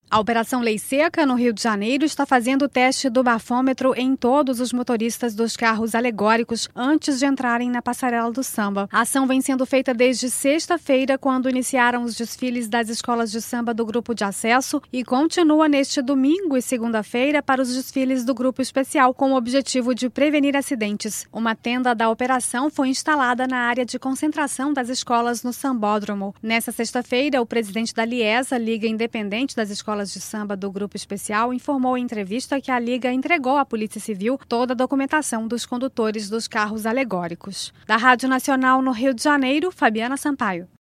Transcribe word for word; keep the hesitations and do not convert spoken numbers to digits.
A Operação Lei Seca, no Rio de Janeiro, está fazendo o teste do bafômetro em todos os motoristas dos carros alegóricos antes de entrarem na passarela do samba. A ação vem sendo feita desde sexta-feira, quando iniciaram os desfiles das escolas de samba do Grupo de Acesso, e continua neste domingo e segunda-feira para os desfiles do Grupo Especial, com o objetivo de prevenir acidentes. Uma tenda da operação foi instalada na área de concentração das escolas no Sambódromo. Nessa sexta-feira, o presidente da Liesa, Liga Independente das Escolas de Samba do Grupo Especial, informou em entrevista que a Liga entregou à Polícia Civil toda a documentação dos condutores dos carros alegóricos. Da Rádio Nacional no Rio de Janeiro, Fabiana Sampaio.